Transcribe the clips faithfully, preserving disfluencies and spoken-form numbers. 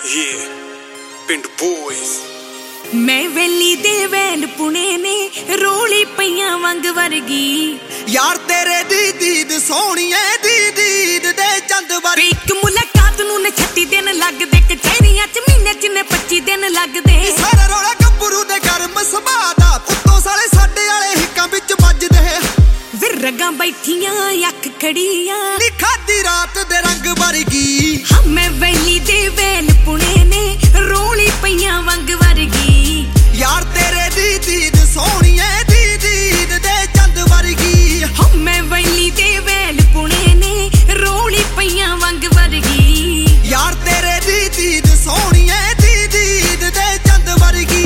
Yeah, ਪਿੰਡ boys। मैं वेली दे well Pune ने रोली पईयां वंग वर्गी यार तेरे दी दीद सोहणीए दी दीद दे चंद वर्गी एक मुलाकात नूं ने छत्ती दिन लगदे कचहरियां च महीने च ने पच्ची दिन लगदे सारा रोला गब्बरू दे गर्म सुभाਅ दा उत्तों साले साडे वाले हिक्कां विच ਵੱਜਦੇ वे रगां बैठियां अख खड़ियां नी खादी रात दे रंग वर्गी हाँ मैं वेली दे वैल पुणे ने रोली पईयां वंग वर्गी यार तेरे दी दीद सोहणीए दी दीद दे चंद वर्गी हाँ मैं वेली दे वैल पुणे ने रोली पईयां वंग वर्गी यार तेरे दी दीद सोहणीए दी दीद दे चंद वर्गी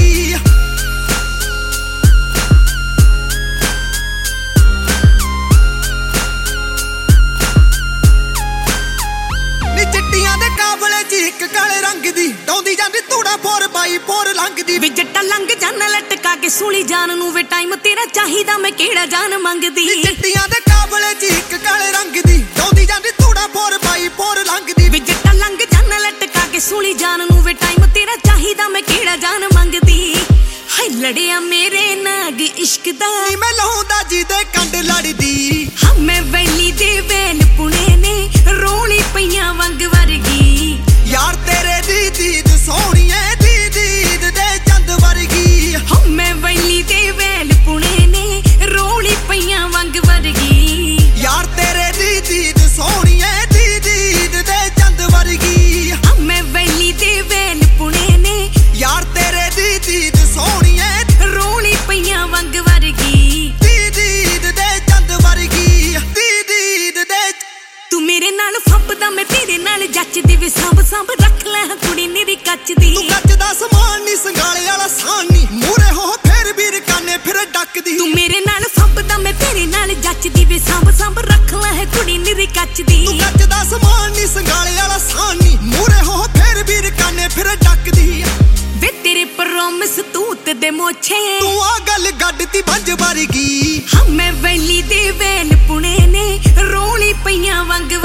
नी चिट्टियां दे काबले च इक काले रंग दी डौंदी जांदी तूड़ा पोर बाई पोर लंघदी वे जट्टा लंघ जाना लटका के सूली जान नूं वे टाइम तेरा चाहिदा मैं केड़ा जान मंगदी नी चिट्टियां दे काबले च इक काले रंग दी डौंदी जांदी तूड़ा पोर बाई पोर लंघदी वे जट्टा लंघ जाना लटका के सूली जान नूं वे टाइम तेरा चाहिदा मैं केड़ा जान मंगदी हाय लड़िया मेरे नाग इश्क दा नी मैं लहूंदा जी दे कंड लड़दी हाँ मैं वेली दे वैल पुणे ने रोली पईयां वंग वर्गी यार तेरे दी दीद सोहणीए दी दीद दे चंद वर्गी हाँ मैं वेली दे वैल पुणे ने रोली पईयां वंग वर्गी यार तेरे दी दीद सोहणीए दी दीद दे चंद वर्गी हाँ मैं वेली दे वैल पुणे ने यार तेरे दी दीद सोहणीए रोली पईयां वंग वर्गी दी दीद दे चंद वर्गी दी दीद दे तू मेरे नाल फंपदा मैं तेरे नाल जचदी वे सांभ सांभ रख ले कुड़ी निरी कचदी तू ਕੱਚ ਦਾ ਸਮਾਨ ਨੀ ਸੰਗਾਲੇ ਵਾਲਾ ਸਾਨ ਨੀ ਮੂਰੇ ਹੋ ਫੇਰ ਵੀ ਰਕਾਨੇ ਫਿਰ ਡੱਕਦੀ तू मेरे नाल फंपदा मैं तेरे नाल जचदी वे सांभ सांभ रख ले कुड़ी निरी कचदी ਤੂੰ ਕੱਚ ਦਾ ਸਮਾਨ ਨੀ ਸੰਗਾਲੇ ਵਾਲਾ ਸਾਨ ਨੀ ਮੂਰੇ ਹੋ ਫੇਰ ਵੀ ਰਕਾਨੇ ਫਿਰ ਡੱਕਦੀ वे तेरे प्रॉमिस तूत दे मोछे ਤੂੰ ਆ ਗੱਲ ਗੱਡਤੀ ਬੰਜ ਵਰਗੀ हाँ मैं वेली दे वैल पुणे ने रोली पईयां वंग